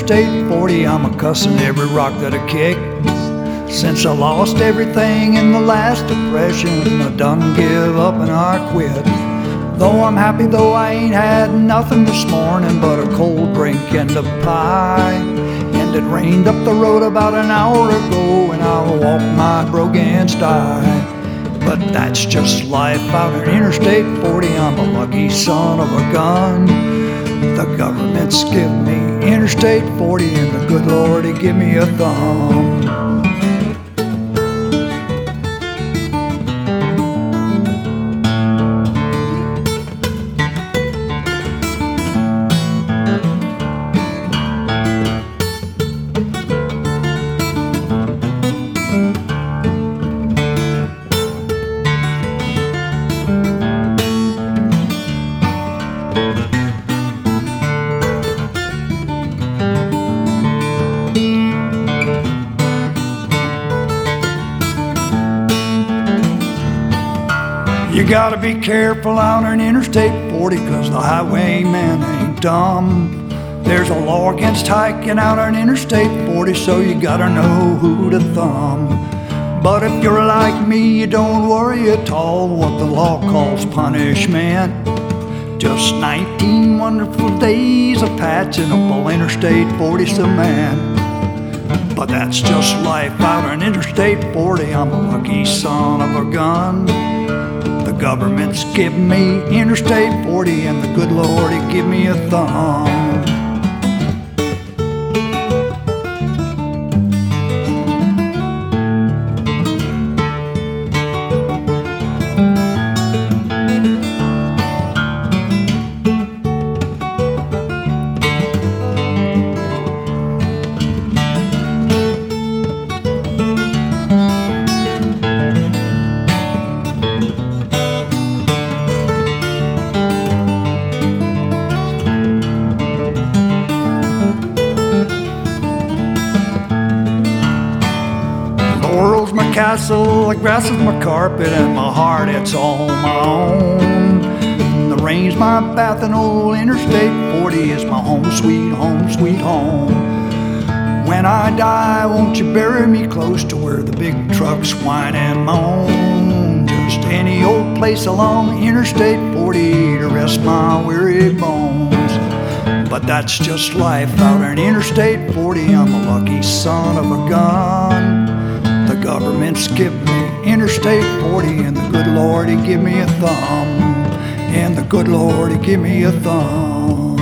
Interstate 40, I'm a cussin' every rock that I kick. Since I lost everything in the last depression, I done give up and I quit. Though I'm happy, though I ain't had nothing this morning but a cold drink and a pie. And it rained up the road about an hour ago, and I'll walk my brogan's die. But that's just life out in Interstate 40. I'm a lucky son of a gun. The government's give me Interstate 40, and the good Lord, He give me a thumb. You gotta be careful out on Interstate 40, 'cause the highwayman ain't dumb. There's a law against hiking out on Interstate 40, so you gotta know who to thumb. But if you're like me, you don't worry at all what the law calls punishment. Just 19 wonderful days of patching up all Interstate 40 cement. But that's just life out on Interstate 40. I'm a lucky son of a gun. The government's give me Interstate 40, and the good Lord, He give me a thumb. Laurel's my castle, the grass is my carpet, and my heart, it's all my own. The rain's my bath, and old Interstate 40 is my home, sweet home, sweet home. When I die, won't you bury me close to where the big trucks whine and moan? Just any old place along Interstate 40 to rest my weary bones. But that's just life out on Interstate 40. I'm a lucky son of a gun. The government's give me Interstate 40, and the good Lord, He give me a thumb. And the good Lord, He give me a thumb.